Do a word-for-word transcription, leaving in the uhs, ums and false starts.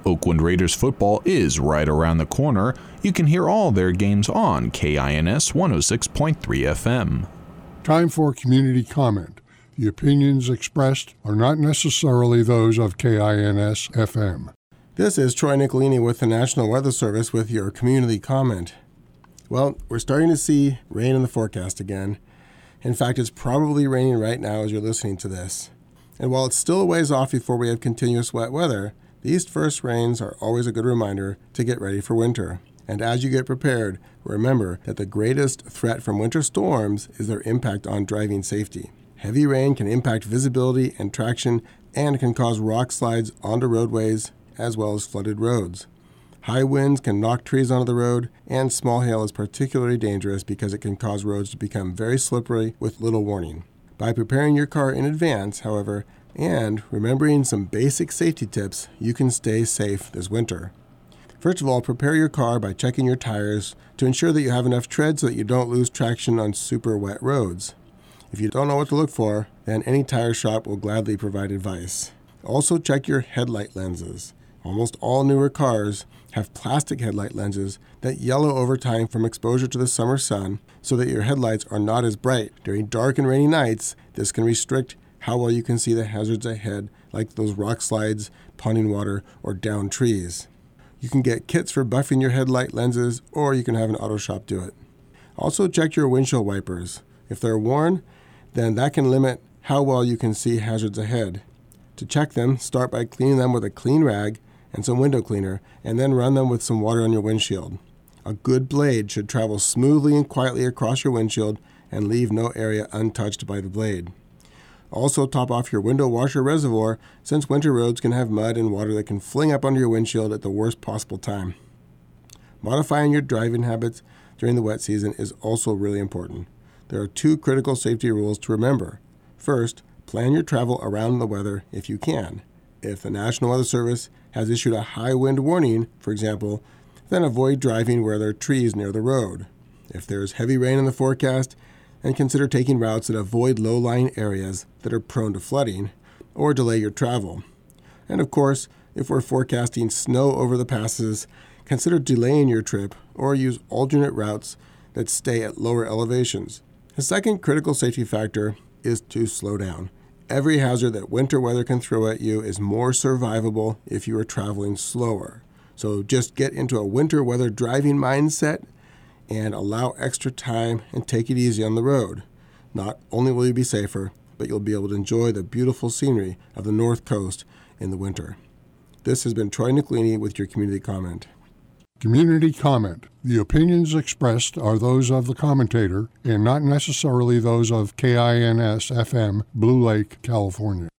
Oakland Raiders football is right around the corner. You can hear all their games on K I N S one oh six point three F M. Time for community comment. The opinions expressed are not necessarily those of K I N S F M. This is Troy Nicolini with the National Weather Service with your community comment. Well, we're starting to see rain in the forecast again. In fact, it's probably raining right now as you're listening to this. And while it's still a ways off before we have continuous wet weather, these first rains are always a good reminder to get ready for winter. And as you get prepared, remember that the greatest threat from winter storms is their impact on driving safety. Heavy rain can impact visibility and traction and can cause rock slides onto roadways as well as flooded roads. High winds can knock trees onto the road, and small hail is particularly dangerous because it can cause roads to become very slippery with little warning. By preparing your car in advance, however, and remembering some basic safety tips, you can stay safe this winter. First of all, prepare your car by checking your tires to ensure that you have enough tread so that you don't lose traction on super wet roads. If you don't know what to look for, then any tire shop will gladly provide advice. Also check your headlight lenses. Almost all newer cars have plastic headlight lenses that yellow over time from exposure to the summer sun so that your headlights are not as bright. During dark and rainy nights, this can restrict how well you can see the hazards ahead, like those rock slides, ponding water, or downed trees. You can get kits for buffing your headlight lenses, or you can have an auto shop do it. Also check your windshield wipers. If they're worn, then that can limit how well you can see hazards ahead. To check them, start by cleaning them with a clean rag and some window cleaner, and then run them with some water on your windshield. A good blade should travel smoothly and quietly across your windshield and leave no area untouched by the blade. Also top off your window washer reservoir, since winter roads can have mud and water that can fling up under your windshield at the worst possible time. Modifying your driving habits during the wet season is also really important. There are two critical safety rules to remember. First, plan your travel around the weather if you can. If the National Weather Service has issued a high wind warning, for example, then avoid driving where there are trees near the road. If there is heavy rain in the forecast, then consider taking routes that avoid low-lying areas that are prone to flooding, or delay your travel. And of course, if we're forecasting snow over the passes, consider delaying your trip or use alternate routes that stay at lower elevations. The second critical safety factor is to slow down. Every hazard that winter weather can throw at you is more survivable if you are traveling slower. So just get into a winter weather driving mindset and allow extra time and take it easy on the road. Not only will you be safer, but you'll be able to enjoy the beautiful scenery of the North Coast in the winter. This has been Troy Nicolini with your community comment. Community comment. The opinions expressed are those of the commentator and not necessarily those of K I N S F M, Blue Lake, California.